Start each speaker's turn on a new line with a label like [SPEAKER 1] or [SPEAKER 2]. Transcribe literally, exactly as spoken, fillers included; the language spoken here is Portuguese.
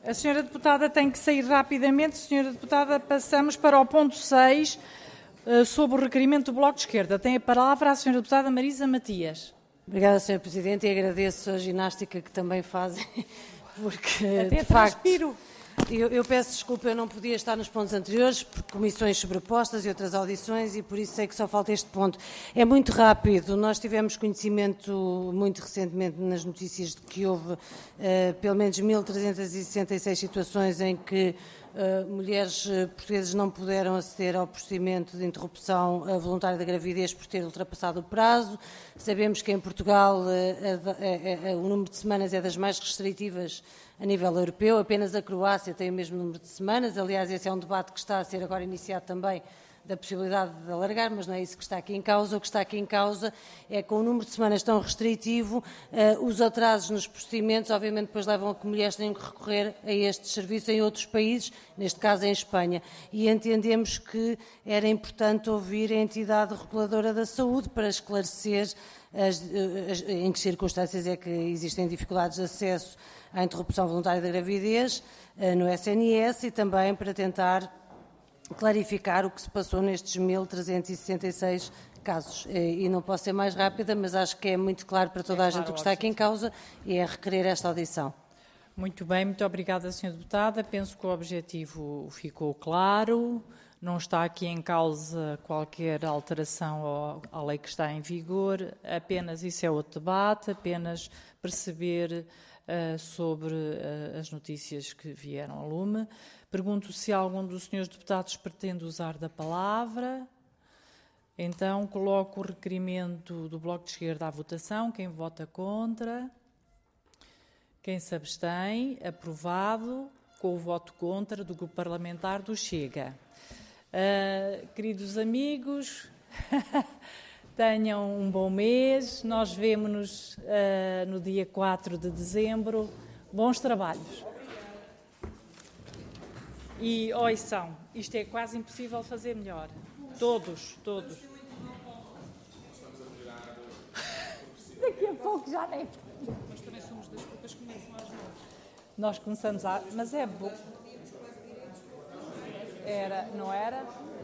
[SPEAKER 1] A senhora deputada tem que sair rapidamente. Senhora deputada, passamos para o ponto seis, sobre o requerimento do Bloco de Esquerda. Tem a palavra a senhora deputada Marisa Matias.
[SPEAKER 2] Obrigada, senhora Presidente, e agradeço a ginástica que também fazem, porque,
[SPEAKER 1] Até
[SPEAKER 2] de facto,
[SPEAKER 1] transpiro.
[SPEAKER 2] eu, eu peço desculpa, eu não podia estar nos pontos anteriores, por comissões sobrepostas e outras audições, e por isso sei que só falta este ponto. É muito rápido. Nós tivemos conhecimento muito recentemente nas notícias de que houve uh, pelo menos mil trezentas e sessenta e seis situações em que Uh, mulheres uh, portuguesas não puderam aceder ao procedimento de interrupção uh, voluntária da gravidez por ter ultrapassado o prazo. Sabemos que em Portugal uh, uh, uh, uh, o número de semanas é das mais restritivas a nível europeu, apenas a Croácia tem o mesmo número de semanas. Aliás, esse é um debate que está a ser agora iniciado também, da possibilidade de alargar, mas não é isso que está aqui em causa. O que está aqui em causa é que, com o número de semanas tão restritivo, uh, os atrasos nos procedimentos, obviamente, depois levam a que mulheres tenham que recorrer a estes serviços em outros países, neste caso em Espanha. E entendemos que era importante ouvir a entidade reguladora da saúde para esclarecer as, as, em que circunstâncias é que existem dificuldades de acesso à interrupção voluntária da gravidez uh, no S N S, e também para tentar clarificar o que se passou nestes mil trezentos e sessenta e seis casos. E não posso ser mais rápida, mas acho que é muito claro para toda a gente o que está aqui em causa e é requerer esta audição.
[SPEAKER 1] Muito bem, muito obrigada, senhora deputada. Penso que o objetivo ficou claro. Não está aqui em causa qualquer alteração à lei que está em vigor. Apenas isso é outro debate, apenas perceber uh, sobre uh, as notícias que vieram a lume. Pergunto se algum dos senhores deputados pretende usar da palavra. Então, coloco o requerimento do Bloco de Esquerda à votação. Quem vota contra? Quem se abstém? Aprovado, com o voto contra do Grupo Parlamentar do Chega. Uh, queridos amigos, tenham um bom mês. Nós vemo-nos uh, no dia quatro de dezembro. Bons trabalhos. E ouçam, isto é quase impossível fazer melhor. Todos, todos. Daqui a pouco já nem...
[SPEAKER 3] Nós também somos das poucas que começam às nove.
[SPEAKER 1] Nós começamos a... Mas é bom. Era, não era?